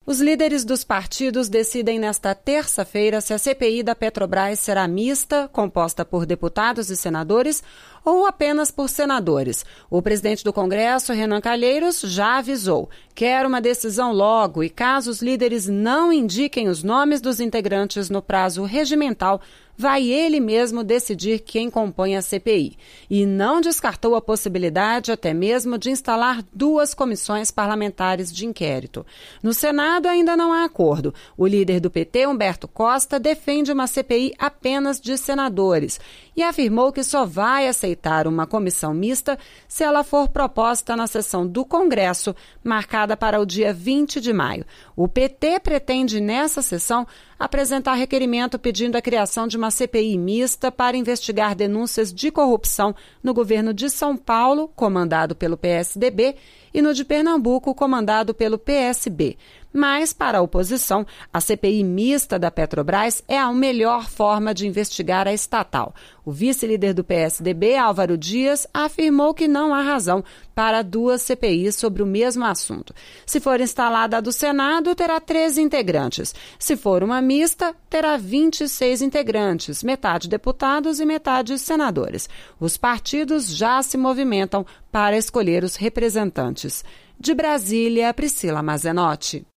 Os líderes dos partidos decidem nesta terça-feira se a CPI da Petrobras será mista, composta por deputados e senadores, ou apenas por senadores. O presidente do Congresso, Renan Calheiros, já avisou: quer uma decisão logo e, caso os líderes não indiquem os nomes dos integrantes no prazo regimental, vai ele mesmo decidir quem compõe a CPI. E não descartou a possibilidade até mesmo de instalar 2 comissões parlamentares de inquérito. No Senado ainda não há acordo. O líder do PT, Humberto Costa, defende uma CPI apenas de senadores e afirmou que só vai aceitar uma comissão mista se ela for proposta na sessão do Congresso, marcada para o dia 20 de maio. O PT pretende, nessa sessão, apresentar requerimento pedindo a criação de uma CPI mista para investigar denúncias de corrupção no governo de São Paulo, comandado pelo PSDB, e no de Pernambuco, comandado pelo PSB. Mas, para a oposição, a CPI mista da Petrobras é a melhor forma de investigar a estatal. O vice-líder do PSDB, Álvaro Dias, afirmou que não há razão para 2 CPIs sobre o mesmo assunto. Se for instalada a do Senado, terá 13 integrantes. Se for uma mista, terá 26 integrantes, metade deputados e metade senadores. Os partidos já se movimentam para escolher os representantes. De Brasília, Priscila Mazenotti.